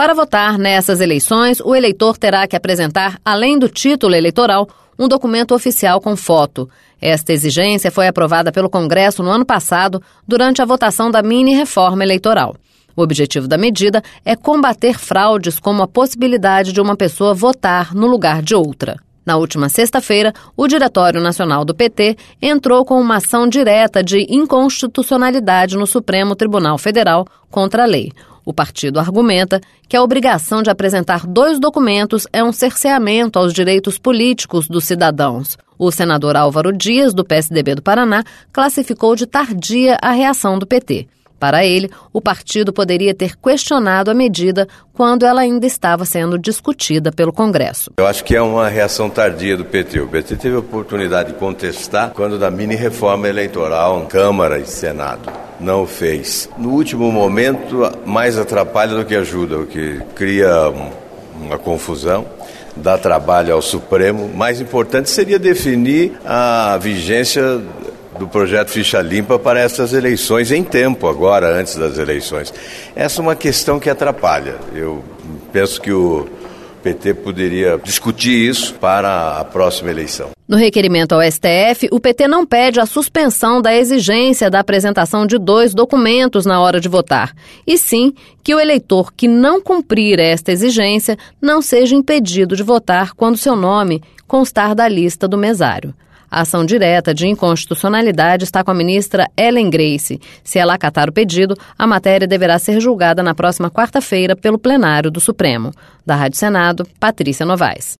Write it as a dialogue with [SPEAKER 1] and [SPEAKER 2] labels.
[SPEAKER 1] Para votar nessas eleições, o eleitor terá que apresentar, além do título eleitoral, um documento oficial com foto. Esta exigência foi aprovada pelo Congresso no ano passado, durante a votação da mini-reforma eleitoral. O objetivo da medida é combater fraudes como a possibilidade de uma pessoa votar no lugar de outra. Na última sexta-feira, o Diretório Nacional do PT entrou com uma ação direta de inconstitucionalidade no Supremo Tribunal Federal contra a lei. O partido argumenta que a obrigação de apresentar 2 documentos é um cerceamento aos direitos políticos dos cidadãos. O senador Álvaro Dias, do PSDB do Paraná, classificou de tardia a reação do PT. Para ele, o partido poderia ter questionado a medida quando ela ainda estava sendo discutida pelo Congresso.
[SPEAKER 2] Eu acho que é uma reação tardia do PT. O PT teve a oportunidade de contestar quando da mini-reforma eleitoral, Câmara e Senado. Não o fez. No último momento, mais atrapalha do que ajuda, o que cria uma confusão, dá trabalho ao Supremo. Mais importante seria definir a vigência do projeto Ficha Limpa para essas eleições em tempo, agora, antes das eleições. Essa é uma questão que atrapalha. Eu penso que o PT poderia discutir isso para a próxima eleição.
[SPEAKER 1] No requerimento ao STF, o PT não pede a suspensão da exigência da apresentação de 2 documentos na hora de votar, e sim que o eleitor que não cumprir esta exigência não seja impedido de votar quando seu nome constar da lista do mesário. A ação direta de inconstitucionalidade está com a ministra Ellen Grace. Se ela acatar o pedido, a matéria deverá ser julgada na próxima quarta-feira pelo plenário do Supremo. Da Rádio Senado, Patrícia Novaes.